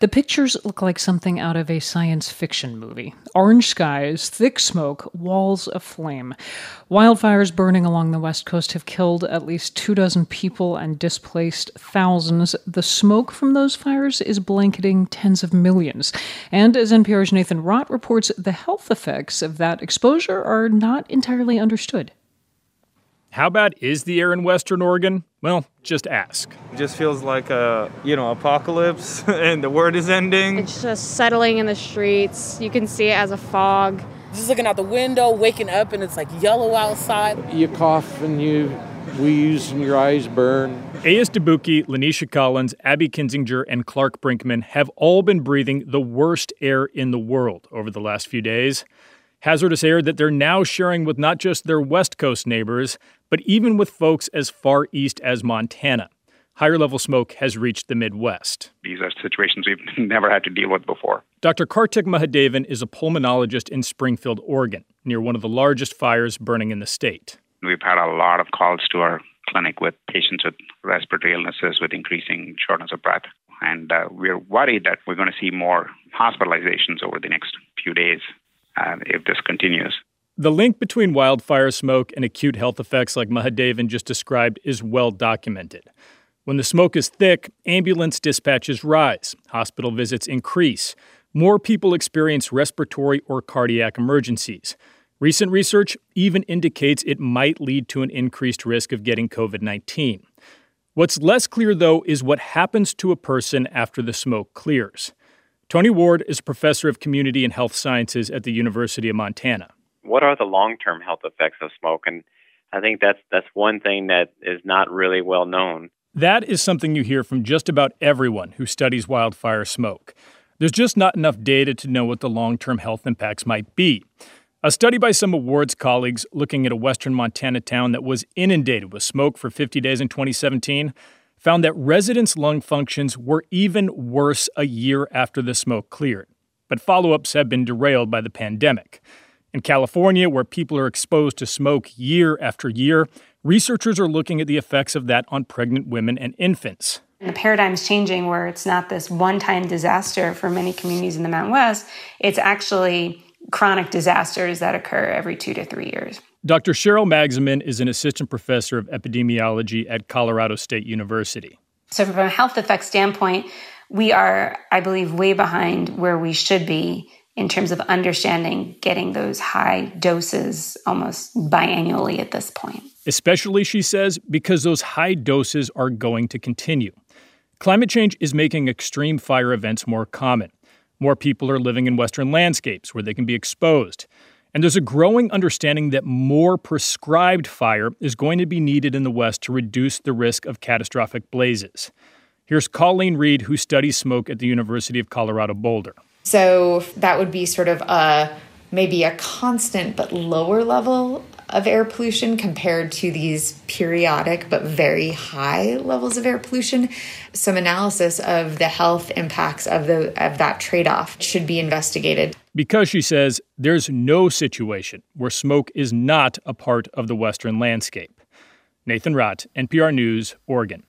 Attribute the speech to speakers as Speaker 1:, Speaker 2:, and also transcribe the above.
Speaker 1: The pictures look like something out of a science fiction movie. Orange skies, thick smoke, walls of flame. Wildfires burning along the West Coast have killed at least 24 people and displaced thousands. The smoke from those fires is blanketing tens of millions. And as NPR's Nathan Rott reports, the health effects of that exposure are not entirely understood.
Speaker 2: How bad is the air in Western Oregon? Well, just ask.
Speaker 3: It just feels like a, apocalypse and the world is ending.
Speaker 4: It's just settling in the streets. You can see it as a fog.
Speaker 5: Just looking out the window, waking up, and it's like yellow outside.
Speaker 6: You cough and you wheeze and your eyes burn.
Speaker 2: Ayaz Dabuki, Lanisha Collins, Abby Kinzinger, and Clark Brinkman have all been breathing the worst air in the world over the last few days. Hazardous air that they're now sharing with not just their West Coast neighbors, but even with folks as far east as Montana. Higher-level smoke has reached the Midwest.
Speaker 7: These are situations we've never had to deal with before.
Speaker 2: Dr. Kartik Mahadevan is a pulmonologist in Springfield, Oregon, near one of the largest fires burning in the state.
Speaker 7: We've had a lot of calls to our clinic with patients with respiratory illnesses with increasing shortness of breath. And we're worried that we're going to see more hospitalizations over the next few days if this continues.
Speaker 2: The link between wildfire smoke and acute health effects like Mahadevan just described is well documented. When the smoke is thick, ambulance dispatches rise, hospital visits increase, more people experience respiratory or cardiac emergencies. Recent research even indicates it might lead to an increased risk of getting COVID-19. What's less clear, though, is what happens to a person after the smoke clears. Tony Ward is a professor of community and health sciences at the University of Montana.
Speaker 8: What are the long-term health effects of smoke? And I think that's one thing that is not really well known.
Speaker 2: That is something you hear from just about everyone who studies wildfire smoke. There's just not enough data to know what the long-term health impacts might be. A study by some of Ward's colleagues looking at a western Montana town that was inundated with smoke for 50 days in 2017 found that residents' lung functions were even worse a year after the smoke cleared. But follow-ups have been derailed by the pandemic. In California, where people are exposed to smoke year after year, researchers are looking at the effects of that on pregnant women and infants.
Speaker 9: The paradigm's changing where it's not this one-time disaster for many communities in the Mountain West. It's actually chronic disasters that occur every 2 to 3 years.
Speaker 2: Dr. Cheryl Magsamen is an assistant professor of epidemiology at Colorado State University.
Speaker 9: So from a health effects standpoint, we are, I believe, way behind where we should be in terms of understanding getting those high doses almost biannually at this point.
Speaker 2: Especially, she says, because those high doses are going to continue. Climate change is making extreme fire events more common. More people are living in western landscapes where they can be exposed. And there's a growing understanding that more prescribed fire is going to be needed in the West to reduce the risk of catastrophic blazes. Here's Colleen Reed, who studies smoke at the University of Colorado Boulder.
Speaker 10: So that would be sort of maybe a constant but lower level of air pollution compared to these periodic but very high levels of air pollution. Some analysis of the health impacts of that trade-off should be investigated.
Speaker 2: Because, she says, there's no situation where smoke is not a part of the Western landscape. Nathan Rott, NPR News, Oregon.